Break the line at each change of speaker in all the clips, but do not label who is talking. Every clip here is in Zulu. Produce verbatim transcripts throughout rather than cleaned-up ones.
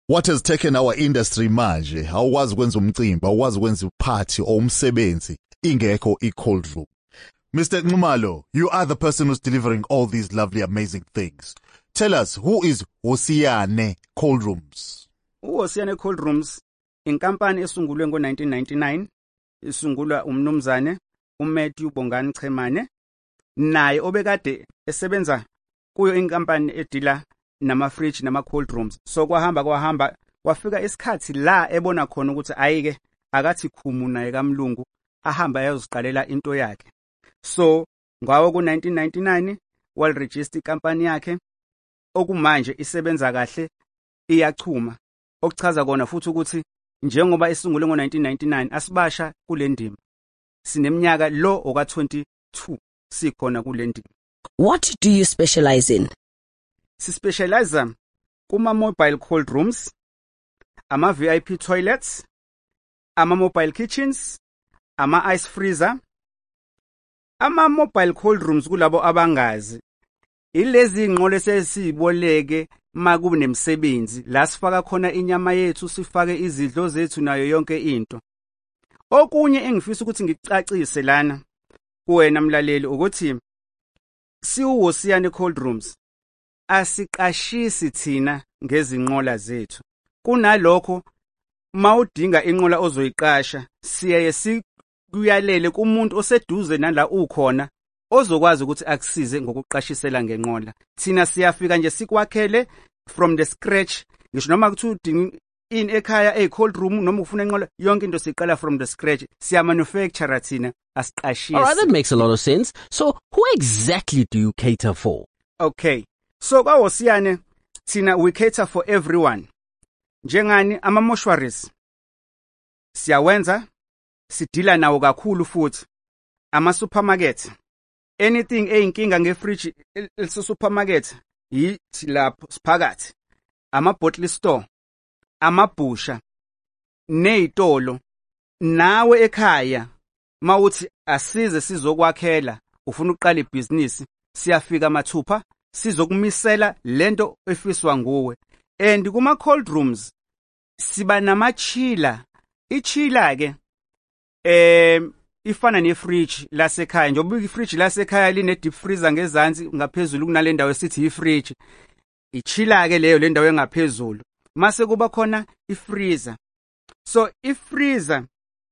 What has taken our industry manje, awukwazi ukwenza umcimbi, awukwazi ukwenza party or umsebenzi ingekho i-cold room. Mister Nxumalo, you are the person who's delivering all these lovely, amazing things. Tell us, who is Hosiyane Cold Rooms?
uHosiyane Cold Rooms, inkampani esungulwe ngo nineteen ninety-nine, isungulwa umnumzane uMatthew Bongani Chemane, naye obekade esebenza kuyo inkampani edila nama-fridge nama-cold rooms. So kwahamba kwahamba kwafika isikhathi la ebona khona ukuthi ayike akathi khumu naye kaMlungu ahamba ayoziqalela into yakhe. So ngawo ku nineteen ninety-nine wal register icompany yakhe okumanje isebenza kahle iyachuma, okuchaza kona futhi ukuthi njengoba isungule ngo nineteen ninety-nine asibasha kule ndima, sineminyaka lo oka twenty-two sikhona kule ndima.
What do you specialize in?
Si specialize kuma mobile cold rooms, ama V I P toilets, ama mobile kitchens, ama ice freezer. Ama mobile cold rooms kulabo abangazi ilezi inqole sesiboleke makube nemsebenzi la sifaka khona inyama yethu, sifake izidlo zethu nayo yonke into. Okunye engifisa ukuthi ngicacise lana kuwena mlaleli ukuthi siuHosiyane Cold Rooms asiqashisi thina ngezinqola zethu. Kunalokho mawudinga inqola ozoyiqasha siyaye sikuyalele kumuntu oseduze nala ukhona ozokwazi ukuthi akusize ngokuqashisela ngenqola. Thina siyafika nje sikwakhele from the scratch. Ngisho noma kuthi udinga in ekhaya e cold room noma ufuna inqola yonke into siqala from the scratch. Siya manufacturer thina asiqashisi.
All right, that makes a lot of sense. So who exactly do you cater for?
Okay. So kwaHosiyane thina we cater for everyone. Njengani ama mortuaries siyawenza, sidila nawo kakhulu futhi. Ama supermarket, anything eyinkinga ngefridge else supermarket yithi lapho siphakathi. Ama bottle store, ama busha, nezitolo. Nawe ekhaya mawuthi asize sizokwakhela, ufuna uqala ibusiness, siyafika mathupha sizokumisela lento efiswa nguwe. And kuma cold rooms siba nama chiller. Ichiller ke em ifana ne-fridge lasekhaya. Njengoba i-fridge lasekhaya line deep freezer ngezansi ngaphezulu kunale ndawo esithi i-fridge. Ichiller ke leyo le ndawo engaphezulu. Mase kuba khona i-freezer. So i-freezer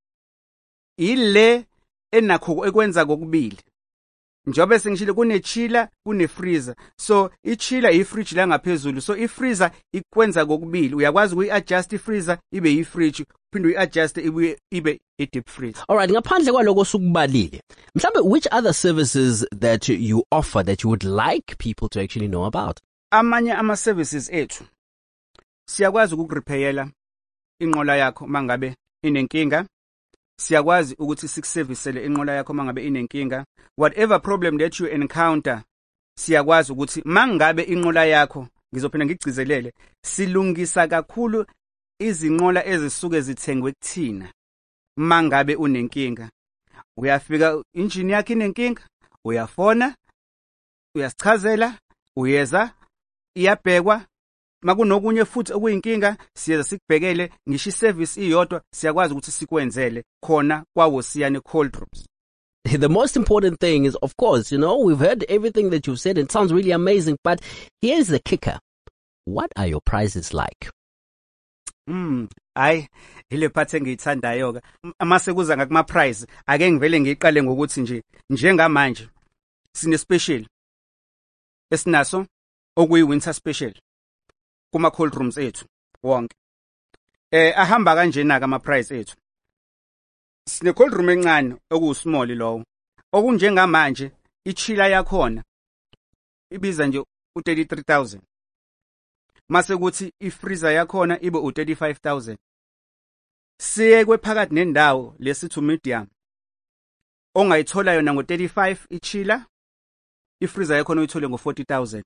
ile enakho ekwenza kokubili. Njobe sengishilo kune chiller kune freezer. So i chiller i fridge la ngaphezulu. So i freezer ikwenza kokubili. Uyakwazi ukuyi adjust i freezer ibe i fridge, uphinde uyi adjust ibe ibe i deep freeze.
All right, ngaphandle kwaloko sukubalile, mhlambe which other services that you offer that you would like people to actually know about?
Amanye ama services ethu siyakwazi ukukurepayela inqola yakho mangabe inenkinga. Siyakwazi ukuthi sikuserviceele inqola yakho mangabe inenkinga. Whatever problem that you encounter, siyakwazi ukuthi mangabe inqola yakho, ngizophinda ngigcizelele, silungisa kakhulu izinqola ezisuke zithengwe kuthina. Mangabe unenkinga, uyafika engine yakho inenkinga, uyafona, uyasichazela, uyeza, iyabhekwa. Makunokunye futhi okuyinkinga siyeza sikubhekele, ngisho iservice iyodwa siyakwazi ukuthi sikwenzele khona kwaHosiyane Cold Rooms.
The most important thing is, of course, you know, we've heard everything that you've said. It sounds really amazing, but here's the kicker. What are your prices like?
Hmm, ay, ile part engiyithandayo ke. Amase kuza ngakuma price, ake ngivele ngiqale ngokuthi nje, njengamanje sine special esinaso okuyi winter special kuma cold rooms ethu wonke. Eh ahamba kanjena ka ama price ethu. Sine cold room encane oku small lowo. Okunjengamanje ichiller yakhona ibiza nje u thirty-three thousand. Mase kuthi ifreezer yakhona ibe u thirty-five thousand. Siye kwephakathi nendawo lesithi medium. Ongayithola yona ngo thirty-five ichiller, ifreezer yakhona uyithole ngo forty thousand.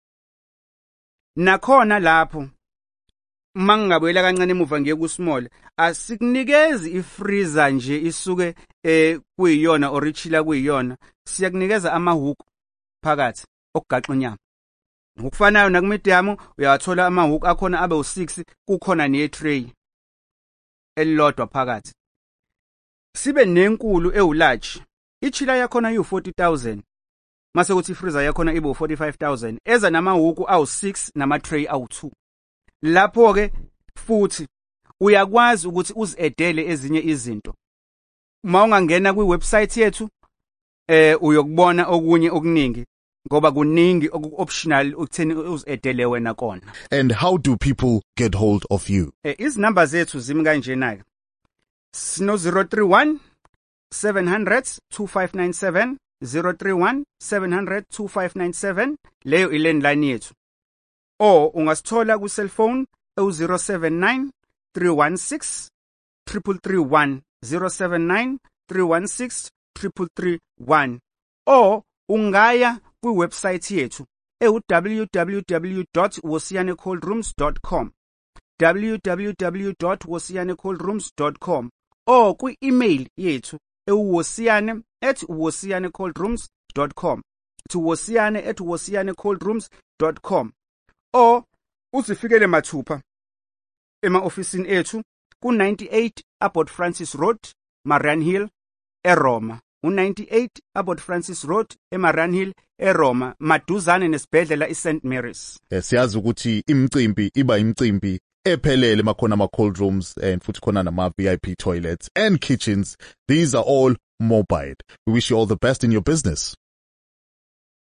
Nakhona lapho mangabuyela kancane emuva ngiye ku small, asikunikezi ifreezer nje isuke eh kuyiyona or ichiller kuyiyona, siyakunikeza amahuku phakathi okugaxa inyama. Ukufanayo nakumedium uyathola amahook akhona abe u-six kukhona ne-tray elilodwa phakathi. Sibe nenkulu ewu-large. Ichiller yakhona iyu-forty thousand. Mase kuthi ifreezer yakhona ibe u-forty-five thousand. Eza namahook awu-six nama-tray awu-two. Lapho ke futhi uyakwazi ukuthi uzi-edele ezinye izinto. Uma ungangena kwi-website yethu eh uyokubona okunye okuningi ngoba kuningi oku-optional ukutheni uzi-edele wena kona.
And how do people get hold of you?
Eh izinamba zethu zimi kanjena ke. Sino zero three one seven hundred two five nine seven zero three one seven hundred two five nine seven leyo ilandline yethu. O ungasithola ku cellphone u zero seven nine three one six three three one zero seven nine three one six three three one o ungaya kwi website yethu e w w w dot wosiyane cold rooms dot com w w w dot wosiyane cold rooms dot com o kwi email yethu e wosiyane at wosiyane cold rooms dot com to wosiyane at wosiyane cold rooms dot com o uzifikele mathupha ema ofisini ethu ku ninety-eight Abbot Francis Road Mariannhill eRoma u ninety-eight Abbot Francis Road eMariannhill eRoma maduzane nesibhedlela iSaint Mary's.
Siyazi ukuthi imicimbi iba imicimbi ephelele makhona ama cold rooms and futhi khona nama V I P toilets and kitchens. These are all mobile. We wish you all the best in your business.